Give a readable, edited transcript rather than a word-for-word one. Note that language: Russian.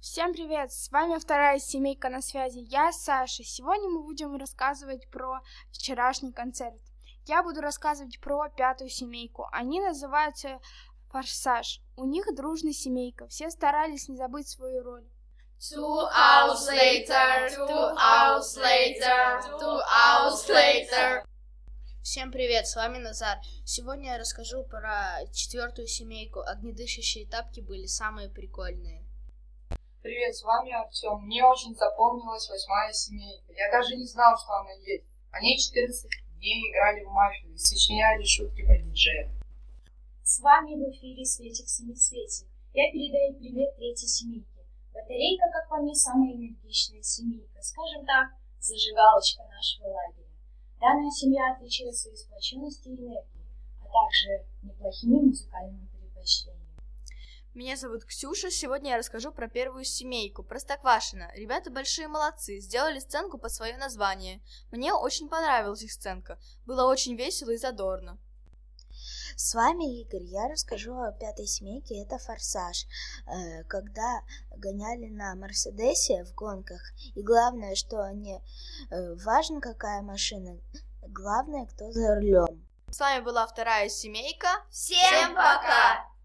Всем привет! С вами вторая семейка на связи. Я Саша. Сегодня мы будем рассказывать про вчерашний концерт. Я буду рассказывать про пятую семейку. Они называются Форсаж. У них дружная семейка. Все старались не забыть свою роль. 2 hours later, 2 hours later, 2 hours later. Всем привет, с вами Назар. Сегодня я расскажу про четвертую семейку. Огнедышащие тапки были самые прикольные. Привет, с вами Артем. Мне очень запомнилась 8-я семейка. Я даже не знал, что она есть. Они 14 дней играли в мафию и сочиняли шутки про диджея. С вами в эфире Светик-семицветик. Я передаю привет третьей семейке. Батарейка, как по мне, самая энергичная семейка. Скажем так, зажигалочка нашего лагеря. Данная семья отличилась своей сплоченностью и энергией, а также неплохими музыкальными предпочтениями. Меня зовут Ксюша. Сегодня я расскажу про первую семейку, Простоквашино. Ребята большие молодцы, сделали сценку под свое название. Мне очень понравилась их сценка. Было очень весело и задорно. С вами Игорь. Я расскажу о пятой семейке. Это Форсаж. Когда гоняли на Мерседесе в гонках, и главное, что не важно, какая машина, главное, кто за рулем. С вами была вторая семейка. Всем пока!